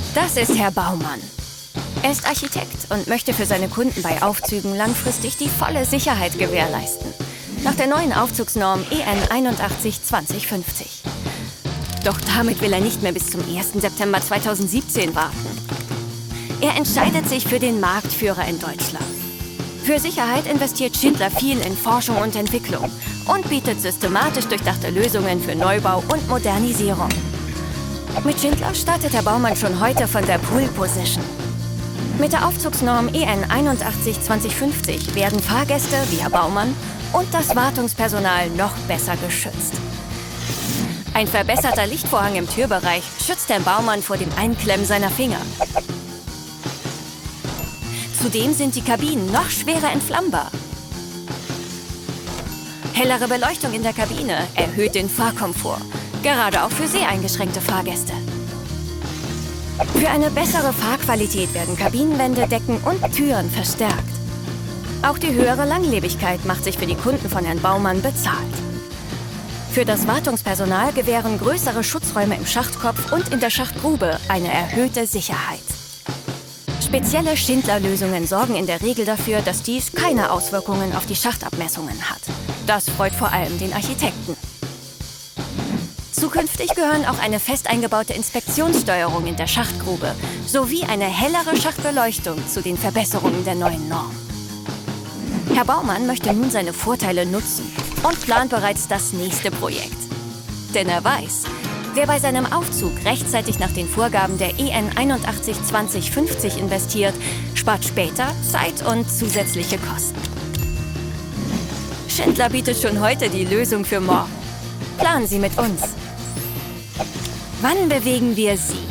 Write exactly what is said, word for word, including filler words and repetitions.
Das ist Herr Baumann. Er ist Architekt und möchte für seine Kunden bei Aufzügen langfristig die volle Sicherheit gewährleisten. Nach der neuen Aufzugsnorm E N einundachtzig zwanzig fünfzig. Doch damit will er nicht mehr bis zum ersten September zweitausendsiebzehn warten. Er entscheidet sich für den Marktführer in Deutschland. Für Sicherheit investiert Schindler viel in Forschung und Entwicklung und bietet systematisch durchdachte Lösungen für Neubau und Modernisierung. Mit Schindler startet Herr Baumann schon heute von der Pole Position. Mit der Aufzugsnorm E N einundachtzig zwanzig fünfzig werden Fahrgäste wie Herr Baumann und das Wartungspersonal noch besser geschützt. Ein verbesserter Lichtvorhang im Türbereich schützt Herrn Baumann vor dem Einklemmen seiner Finger. Zudem sind die Kabinen noch schwerer entflammbar. Hellere Beleuchtung in der Kabine erhöht den Fahrkomfort, gerade auch für seheingeschränkte Fahrgäste. Für eine bessere Fahrqualität werden Kabinenwände, Decken und Türen verstärkt. Auch die höhere Langlebigkeit macht sich für die Kunden von Herrn Baumann bezahlt. Für das Wartungspersonal gewähren größere Schutzräume im Schachtkopf und in der Schachtgrube eine erhöhte Sicherheit. Spezielle Schindler-Lösungen sorgen in der Regel dafür, dass dies keine Auswirkungen auf die Schachtabmessungen hat. Das freut vor allem den Architekten. Zukünftig gehören auch eine fest eingebaute Inspektionssteuerung in der Schachtgrube sowie eine hellere Schachtbeleuchtung zu den Verbesserungen der neuen Norm. Herr Baumann möchte nun seine Vorteile nutzen und plant bereits das nächste Projekt. Denn er weiß, wer bei seinem Aufzug rechtzeitig nach den Vorgaben der E N einundachtzig zwanzig fünfzig investiert, spart später Zeit und zusätzliche Kosten. Schindler bietet schon heute die Lösung für morgen. Planen Sie mit uns. Wann bewegen wir Sie?